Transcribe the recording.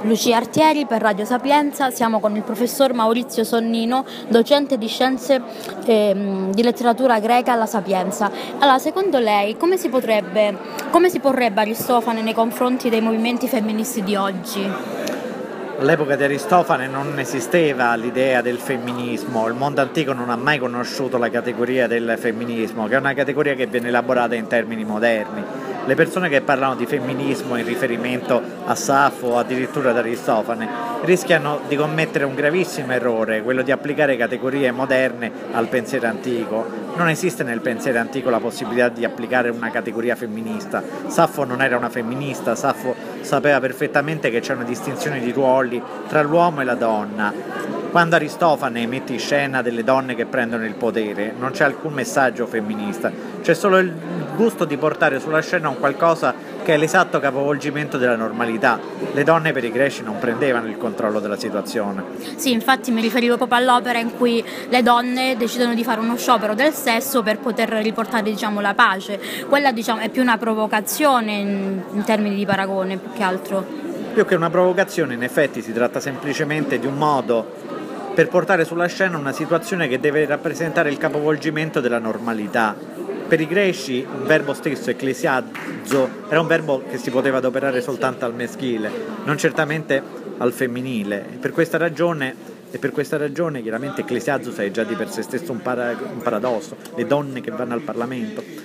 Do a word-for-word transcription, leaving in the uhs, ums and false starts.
Lucia Artieri per Radio Sapienza. Siamo con il professor Maurizio Sonnino, docente di scienze eh, di letteratura greca alla Sapienza. Allora, secondo lei come si potrebbe, come si porrebbe Aristofane nei confronti dei movimenti femministi di oggi? All'epoca di Aristofane non esisteva l'idea del femminismo, il mondo antico non ha mai conosciuto la categoria del femminismo, che è una categoria che viene elaborata in termini moderni. Le persone che parlano di femminismo in riferimento a Saffo o addirittura ad Aristofane rischiano di commettere un gravissimo errore, quello di applicare categorie moderne al pensiero antico. Non esiste nel pensiero antico la possibilità di applicare una categoria femminista. Saffo non era una femminista, Saffo sapeva perfettamente che c'è una distinzione di ruoli tra l'uomo e la donna. Quando Aristofane mette in scena delle donne che prendono il potere, non c'è alcun messaggio femminista, c'è solo il gusto di portare sulla scena un qualcosa che è l'esatto capovolgimento della normalità. Le donne per i greci non prendevano il controllo della situazione. Sì, infatti mi riferivo proprio all'opera in cui le donne decidono di fare uno sciopero del sesso per poter riportare, diciamo, la pace. Quella, diciamo, è più una provocazione in, in termini di paragone, più che altro. Più che una provocazione, in effetti si tratta semplicemente di un modo per portare sulla scena una situazione che deve rappresentare il capovolgimento della normalità. Per i greci il verbo stesso, ecclesiazzo, era un verbo che si poteva adoperare soltanto al maschile, non certamente al femminile. E per questa ragione, e per questa ragione chiaramente ecclesiazzo è già di per sé stesso un, para, un paradosso, le donne che vanno al Parlamento.